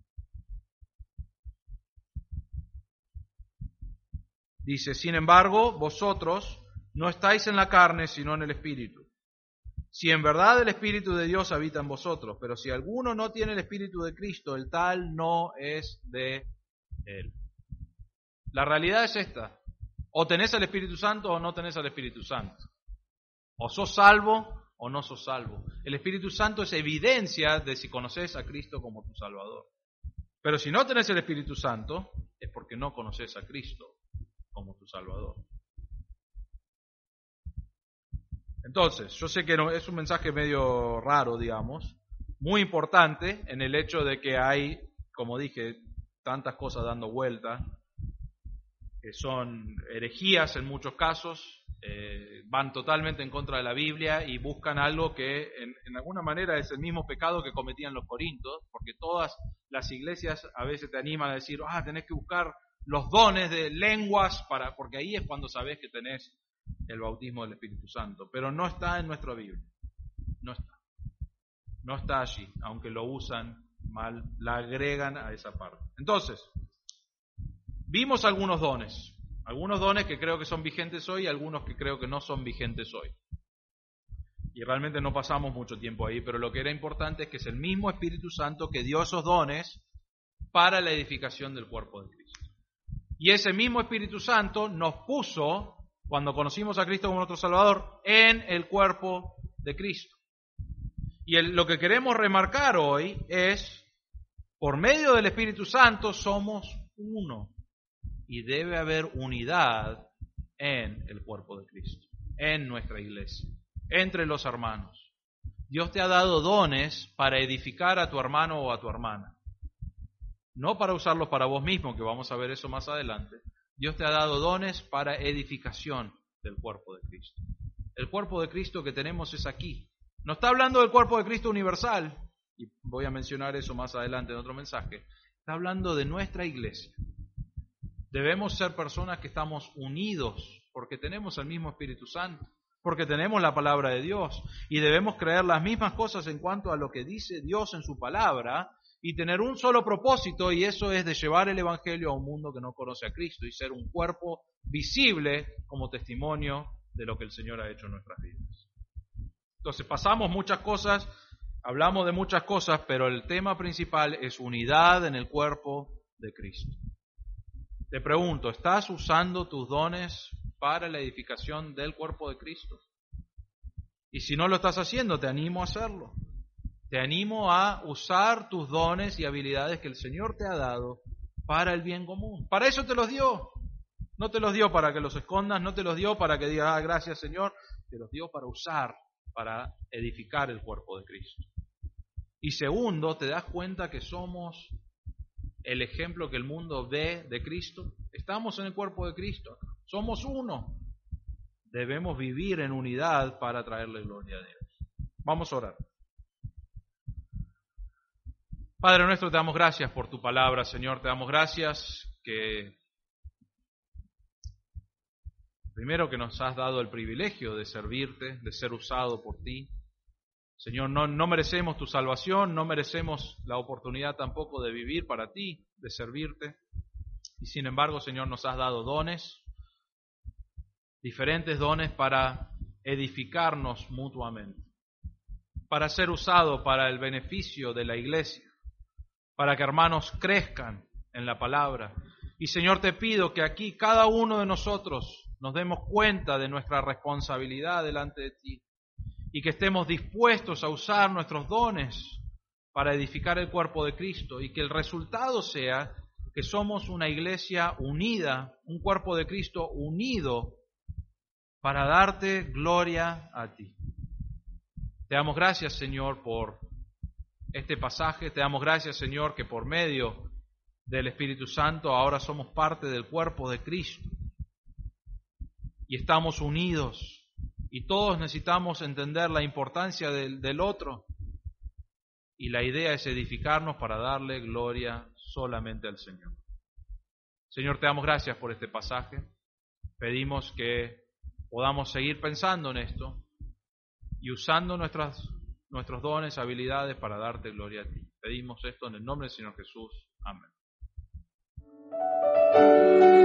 Dice, sin embargo, vosotros no estáis en la carne, sino en el Espíritu. Si en verdad el Espíritu de Dios habita en vosotros, pero si alguno no tiene el Espíritu de Cristo, el tal no es de Él. La realidad es esta. O tenés al Espíritu Santo o no tenés al Espíritu Santo. O sos salvo o no sos salvo. El Espíritu Santo es evidencia de si conoces a Cristo como tu Salvador. Pero si no tenés el Espíritu Santo, es porque no conoces a Cristo como tu Salvador. Entonces, yo sé que es un mensaje medio raro, digamos, muy importante en el hecho de que hay, como dije, tantas cosas dando vuelta, que son herejías en muchos casos, eh, van totalmente en contra de la Biblia y buscan algo que en, en alguna manera es el mismo pecado que cometían los corintios, porque todas las iglesias a veces te animan a decir, ah, tenés que buscar los dones de lenguas, para, porque ahí es cuando sabés que tenés el bautismo del Espíritu Santo. Pero no está en nuestra Biblia. No está. No está allí, aunque lo usan mal, la agregan a esa parte. Entonces, vimos algunos dones. Algunos dones que creo que son vigentes hoy y algunos que creo que no son vigentes hoy. Y realmente no pasamos mucho tiempo ahí, pero lo que era importante es que es el mismo Espíritu Santo que dio esos dones para la edificación del cuerpo de Cristo. Y ese mismo Espíritu Santo nos puso, cuando conocimos a Cristo como nuestro Salvador, en el cuerpo de Cristo. Y el, lo que queremos remarcar hoy es, por medio del Espíritu Santo somos uno. Y debe haber unidad en el cuerpo de Cristo, en nuestra iglesia, entre los hermanos. Dios te ha dado dones para edificar a tu hermano o a tu hermana. No para usarlos para vos mismo, que vamos a ver eso más adelante. Dios te ha dado dones para edificación del cuerpo de Cristo. El cuerpo de Cristo que tenemos es aquí. No está hablando del cuerpo de Cristo universal, y voy a mencionar eso más adelante en otro mensaje. Está hablando de nuestra iglesia. Debemos ser personas que estamos unidos porque tenemos el mismo Espíritu Santo, porque tenemos la palabra de Dios y debemos creer las mismas cosas en cuanto a lo que dice Dios en su palabra y tener un solo propósito, y eso es de llevar el Evangelio a un mundo que no conoce a Cristo y ser un cuerpo visible como testimonio de lo que el Señor ha hecho en nuestras vidas. Entonces pasamos muchas cosas, hablamos de muchas cosas, pero el tema principal es unidad en el cuerpo de Cristo. Te pregunto, ¿estás usando tus dones para la edificación del cuerpo de Cristo? Y si no lo estás haciendo, te animo a hacerlo. Te animo a usar tus dones y habilidades que el Señor te ha dado para el bien común. Para eso te los dio. No te los dio para que los escondas, no te los dio para que digas, ah, gracias Señor. Te los dio para usar, para edificar el cuerpo de Cristo. Y segundo, te das cuenta que somos el ejemplo que el mundo ve de Cristo. Estamos en el cuerpo de Cristo. Somos uno. Debemos vivir en unidad para traerle gloria a Dios. Vamos a orar. Padre nuestro, te damos gracias por tu palabra, Señor. Te damos gracias que primero que nos has dado el privilegio de servirte, de ser usado por ti. Señor, no, no merecemos tu salvación, no merecemos la oportunidad tampoco de vivir para ti, de servirte. Y sin embargo, Señor, nos has dado dones, diferentes dones para edificarnos mutuamente, para ser usado para el beneficio de la iglesia, para que hermanos crezcan en la palabra. Y Señor, te pido que aquí cada uno de nosotros nos demos cuenta de nuestra responsabilidad delante de ti y que estemos dispuestos a usar nuestros dones para edificar el cuerpo de Cristo y que el resultado sea que somos una iglesia unida, un cuerpo de Cristo unido para darte gloria a ti. Te damos gracias, Señor, por este pasaje. Te damos gracias, Señor, que por medio del Espíritu Santo ahora somos parte del cuerpo de Cristo. Y estamos unidos. Y todos necesitamos entender la importancia del, del otro. Y la idea es edificarnos para darle gloria solamente al Señor. Señor, te damos gracias por este pasaje. Pedimos que podamos seguir pensando en esto y usando nuestras, nuestros dones, habilidades para darte gloria a ti. Pedimos esto en el nombre del Señor Jesús. Amén.